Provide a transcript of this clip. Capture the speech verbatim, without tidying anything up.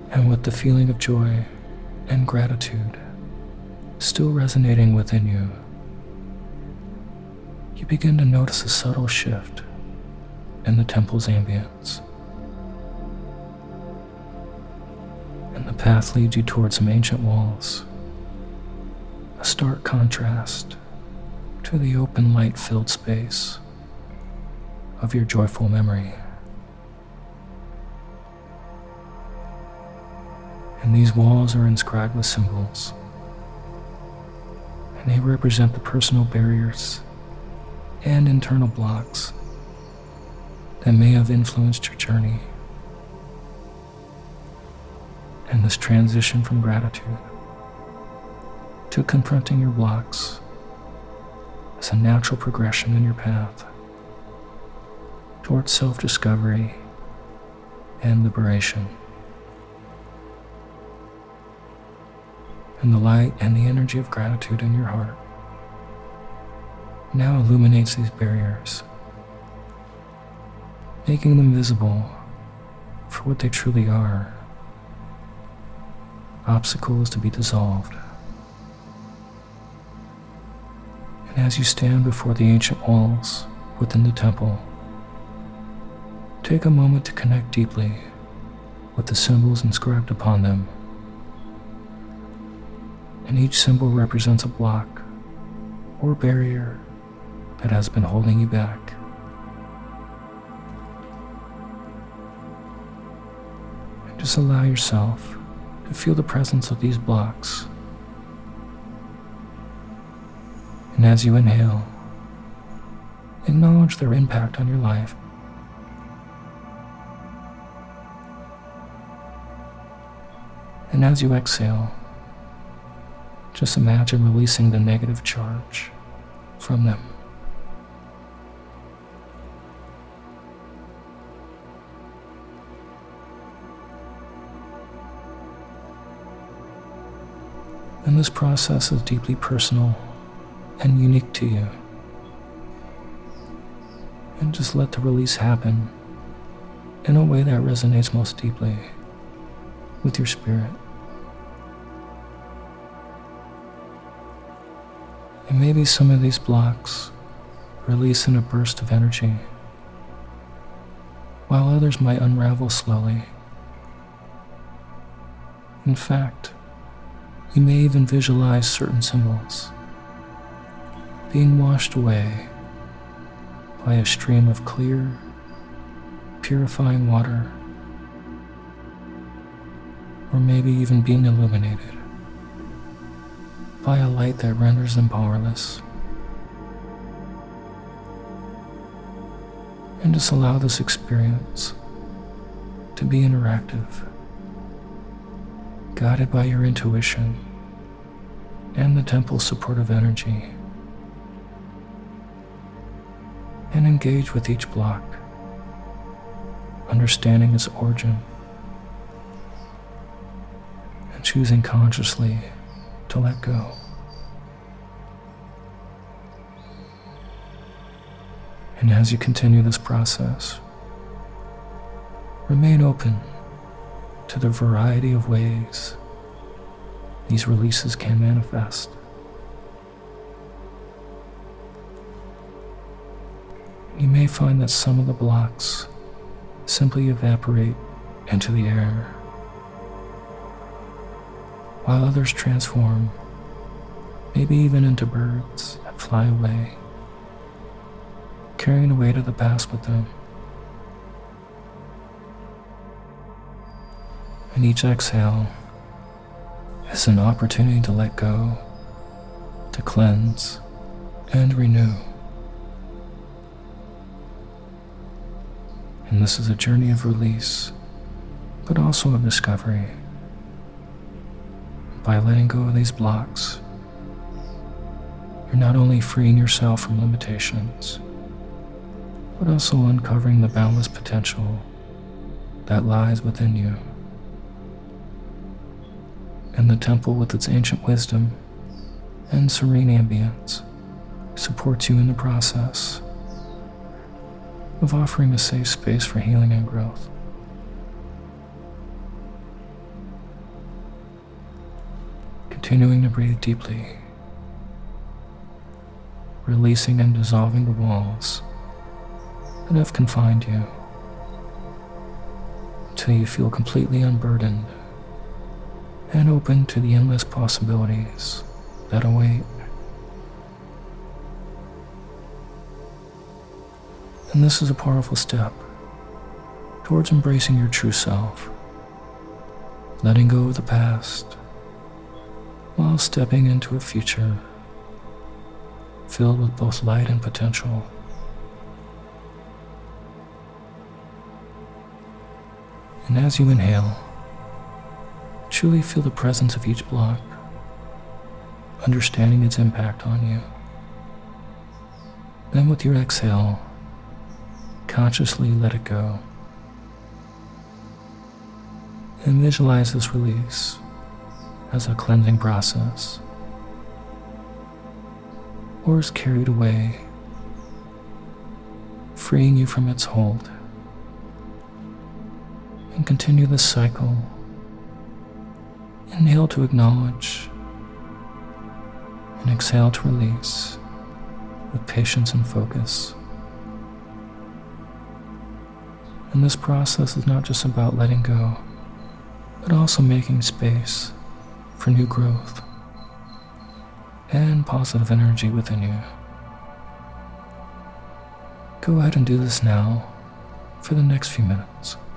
And with the feeling of joy and gratitude still resonating within you, you begin to notice a subtle shift in the temple's ambience. And the path leads you towards some ancient walls, a stark contrast to the open, light-filled space of your joyful memory. And these walls are inscribed with symbols, and they represent the personal barriers and internal blocks that may have influenced your journey. And this transition from gratitude to confronting your blocks is a natural progression in your path towards self-discovery and liberation. And the light and the energy of gratitude in your heart now illuminates these barriers, making them visible for what they truly are: obstacles to be dissolved. And as you stand before the ancient walls within the temple, take a moment to connect deeply with the symbols inscribed upon them. And each symbol represents a block or barrier that has been holding you back. And just allow yourself to feel the presence of these blocks. And as you inhale, acknowledge their impact on your life. And as you exhale, just imagine releasing the negative charge from them. And this process is deeply personal and unique to you. And just let the release happen in a way that resonates most deeply with your spirit. And maybe some of these blocks release in a burst of energy, while others might unravel slowly. In fact, you may even visualize certain symbols being washed away by a stream of clear, purifying water, or maybe even being illuminated by a light that renders them powerless. And just allow this experience to be interactive, guided by your intuition and the temple's supportive energy. And engage with each block, understanding its origin, and choosing consciously to let go. And as you continue this process, remain open to the variety of ways these releases can manifest. You may find that some of the blocks simply evaporate into the air, while others transform, maybe even into birds that fly away, carrying the weight of the past with them. And each exhale is an opportunity to let go, to cleanse, and renew. And this is a journey of release, but also of discovery. By letting go of these blocks, you're not only freeing yourself from limitations, but also uncovering the boundless potential that lies within you. And the temple, with its ancient wisdom and serene ambience, supports you in the process of offering a safe space for healing and growth. continuing to breathe deeply, releasing and dissolving the walls that have confined you until you feel completely unburdened and open to the endless possibilities that await. And this is a powerful step towards embracing your true self, letting go of the past while stepping into a future filled with both light and potential. And as you inhale, truly feel the presence of each block, understanding its impact on you. Then with your exhale, consciously let it go. And visualize this release as a cleansing process, or is carried away, freeing you from its hold. And continue this cycle. Inhale to acknowledge, and exhale to release with patience and focus. And this process is not just about letting go, but also making space for new growth and positive energy within you. Go ahead and do this now for the next few minutes.